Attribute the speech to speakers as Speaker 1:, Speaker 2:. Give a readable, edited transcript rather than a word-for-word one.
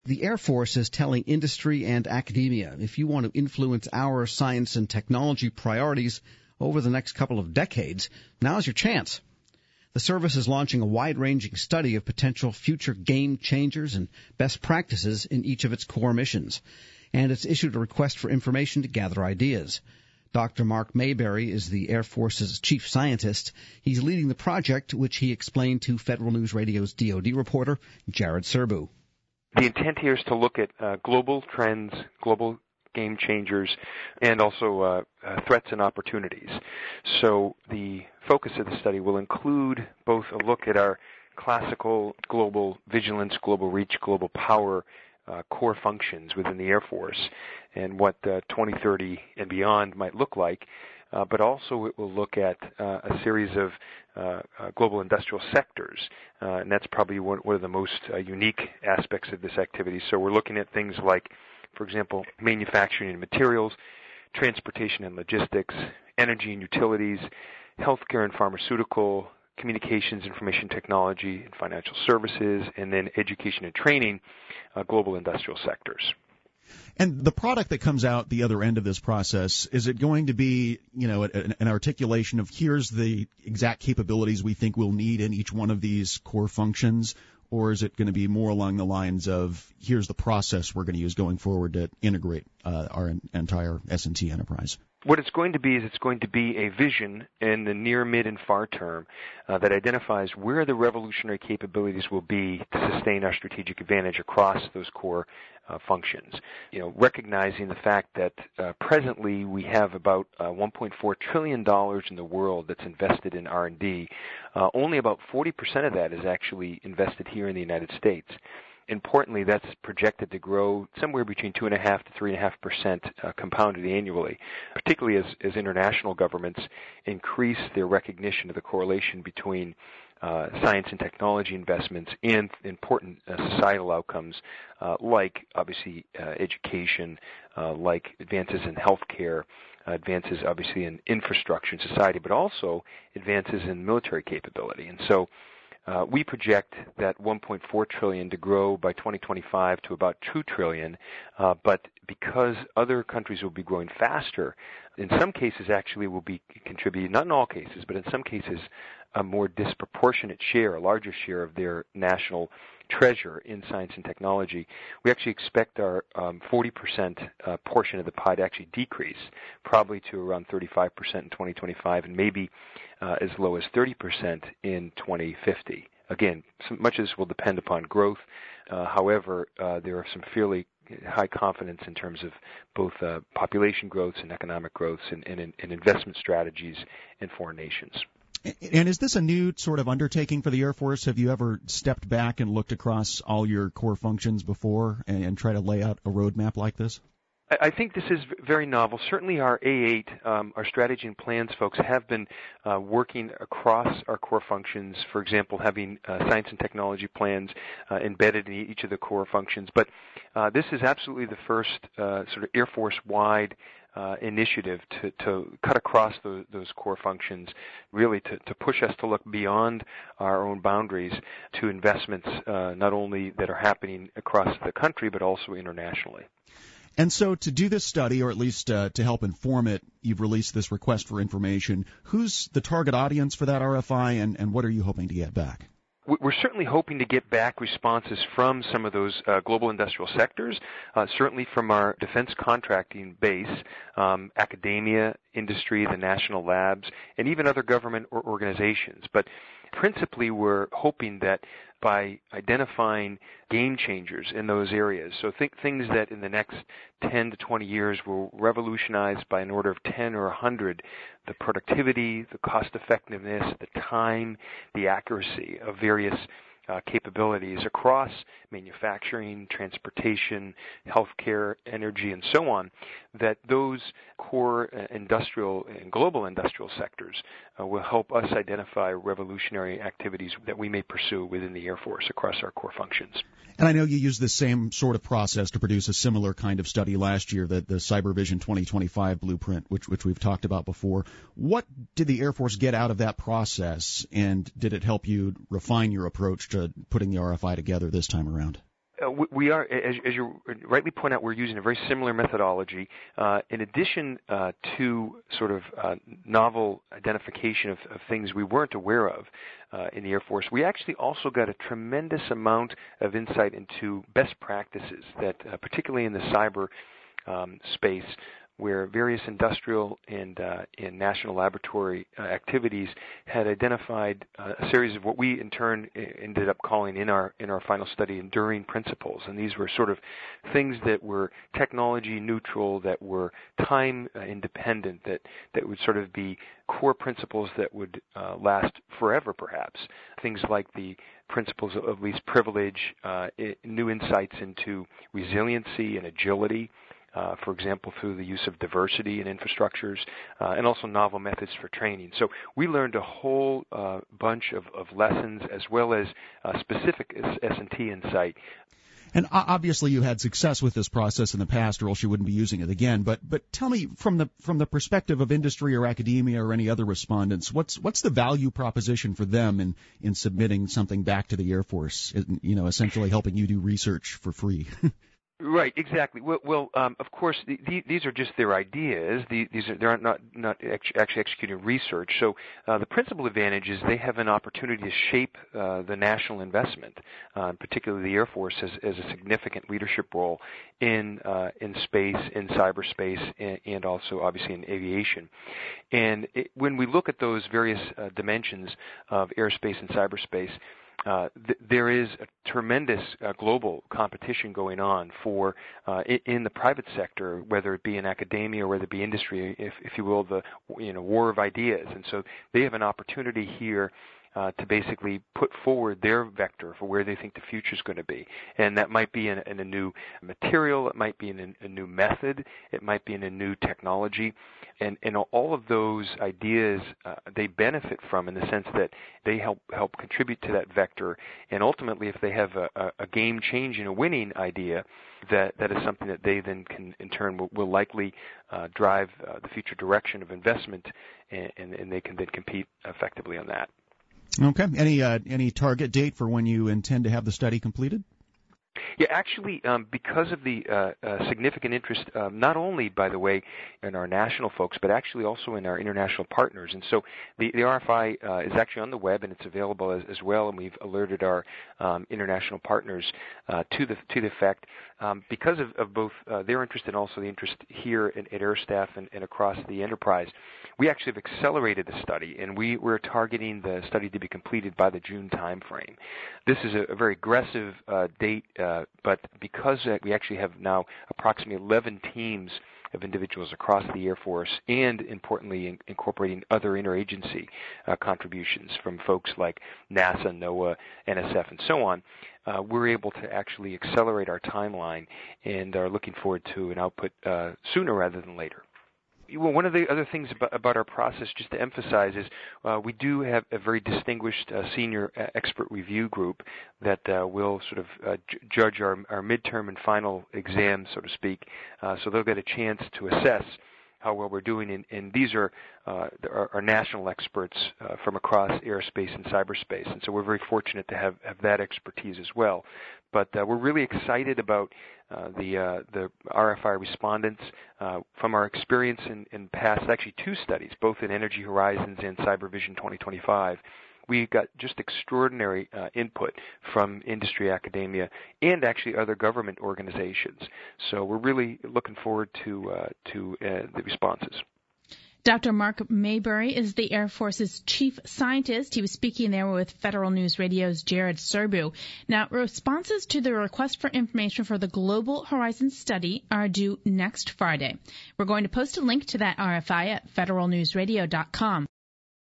Speaker 1: The Air Force is telling industry and academia, if you want to influence our science and technology priorities over the next couple of decades, now's your chance. The service is launching a wide-ranging study of potential future game changers and best practices in each of its core missions. And it's issued a request for information to gather ideas. Dr. Mark Mayberry is the Air Force's chief scientist. He's leading the project, which he explained to Federal News Radio's DoD reporter, Jared Serbu.
Speaker 2: The intent here is to look at global trends, global game changers, and also threats and opportunities. So the focus of the study will include both a look at our classical global vigilance, global reach, global power core functions within the Air Force and what 2030 and beyond might look like, but also it will look at a series of global industrial sectors, and that's probably one of the most unique aspects of this activity. So we're looking at things like, for example, manufacturing and materials, transportation and logistics, energy and utilities, healthcare and pharmaceutical, communications, information technology, and financial services, and then education and training, global industrial sectors.
Speaker 3: And the product that comes out the other end of this process, is it going to be, an articulation of here's the exact capabilities we think we'll need in each one of these core functions, or is it going to be more along the lines of here's the process we're going to use going forward to integrate our entire S&T enterprise?
Speaker 2: What it's going to be is it's going to be a vision in the near, mid, and far term that identifies where the revolutionary capabilities will be to sustain our strategic advantage across those core functions. Recognizing the fact that presently we have about $1.4 trillion in the world that's invested in R&D. Only about 40% of that is actually invested here in the United States. Importantly, that's projected to grow somewhere between 2.5% to 3.5% compounded annually, particularly as international governments increase their recognition of the correlation between science and technology investments and important societal outcomes like, obviously, education, like advances in healthcare, advances, obviously, in infrastructure and society, but also advances in military capability. And so we project that $1.4 trillion to grow by 2025 to about $2 trillion, but because other countries will be growing faster, in some cases actually will be contributing, not in all cases, but in some cases a more disproportionate share, a larger share of their national treasure in science and technology. We actually expect our 40% portion of the pie to actually decrease, probably to around 35% in 2025 and maybe as low as 30% in 2050. Again, much of this will depend upon growth. However, there are some fairly high confidence in terms of both population growths and economic growths and investment strategies in foreign nations.
Speaker 3: And is this a new sort of undertaking for the Air Force? Have you ever stepped back and looked across all your core functions before and try to lay out a roadmap like this?
Speaker 2: I think this is very novel. Certainly our A8, our strategy and plans folks, have been working across our core functions, for example, having science and technology plans embedded in each of the core functions. But this is absolutely the first sort of Air Force-wide initiative to cut across those core functions, really to push us to look beyond our own boundaries to investments not only that are happening across the country but also internationally.
Speaker 3: And so to do this study, or at least to help inform it, you've released this request for information. Who's the target audience for that RFI, and what are you hoping to get back?
Speaker 2: We're certainly hoping to get back responses from some of those global industrial sectors, certainly from our defense contracting base, academia, industry, the national labs, and even other government organizations. But principally, we're hoping that by identifying game changers in those areas, so things that in the next 10 to 20 years will revolutionize by an order of 10 or 100 the productivity, the cost effectiveness, the time, the accuracy of various capabilities across manufacturing, transportation, healthcare, energy, and so on, that those core industrial and global industrial sectors will help us identify revolutionary activities that we may pursue within the Air Force across our core functions.
Speaker 3: And I know you used the same sort of process to produce a similar kind of study last year, the CyberVision 2025 blueprint, which we've talked about before. What did the Air Force get out of that process, and did it help you refine your approach to putting the RFI together this time around?
Speaker 2: We are, as you rightly point out, we're using a very similar methodology. In addition to sort of novel identification of things we weren't aware of in the Air Force, we actually also got a tremendous amount of insight into best practices that, particularly in the cyber space, where various industrial and national laboratory activities had identified a series of what we in turn ended up calling in our final study enduring principles. And these were sort of things that were technology neutral, that were time independent, that would sort of be core principles that would last forever, perhaps. Things like the principles of least privilege, new insights into resiliency and agility, for example, through the use of diversity in infrastructures, and also novel methods for training. So we learned a whole bunch of lessons as well as specific S&T insight.
Speaker 3: And obviously you had success with this process in the past, or else you wouldn't be using it again. But tell me, from the perspective of industry or academia or any other respondents, what's the value proposition for them in submitting something back to the Air Force? Essentially helping you do research for free.
Speaker 2: Right, exactly. Well, of course, these are just their ideas. They're not actually executing research. So the principal advantage is they have an opportunity to shape the national investment, particularly the Air Force has a significant leadership role in space, in cyberspace, and also obviously in aviation. And when we look at those various dimensions of airspace and cyberspace, there is a tremendous global competition going on for in the private sector, whether it be in academia or whether it be industry, if you will, the war of ideas. And so they have an opportunity here to basically put forward their vector for where they think the future is going to be. And that might be in a new material, it might be in a new method, it might be in a new technology. And all of those ideas they benefit from, in the sense that they help contribute to that vector. And ultimately, if they have a game-changing, a winning idea, that is something that they then can, in turn, will likely drive the future direction of investment, and they can then compete effectively on that.
Speaker 3: Okay. Any target date for when you intend to have the study completed?
Speaker 2: Yeah, actually, because of the significant interest, not only, by the way, in our national folks, but actually also in our international partners. And so the RFI is actually on the web, and it's available as well, and we've alerted our international partners to the fact, because of both their interest and also the interest here at Air Staff and across the enterprise. We actually have accelerated the study, and we're targeting the study to be completed by the June timeframe. This is a very aggressive date, but because we actually have now approximately 11 teams of individuals across the Air Force, and importantly incorporating other interagency contributions from folks like NASA, NOAA, NSF, and so on, we're able to actually accelerate our timeline and are looking forward to an output sooner rather than later. Well, one of the other things about our process, just to emphasize, is we do have a very distinguished senior expert review group that will sort of judge our midterm and final exams, so to speak. So they'll get a chance to assess how well we're doing, and these are our national experts from across airspace and cyberspace, and so we're very fortunate to have that expertise as well. But we're really excited about the RFI respondents. From our experience in past, actually 2 studies, both in Energy Horizons and CyberVision 2025, we got just extraordinary input from industry, academia, and actually other government organizations. So we're really looking forward to the responses.
Speaker 4: Dr. Mark Maybury is the Air Force's chief scientist. He was speaking there with Federal News Radio's Jared Serbu. Now, responses to the request for information for the Global Horizons study are due next Friday. We're going to post a link to that RFI at federalnewsradio.com.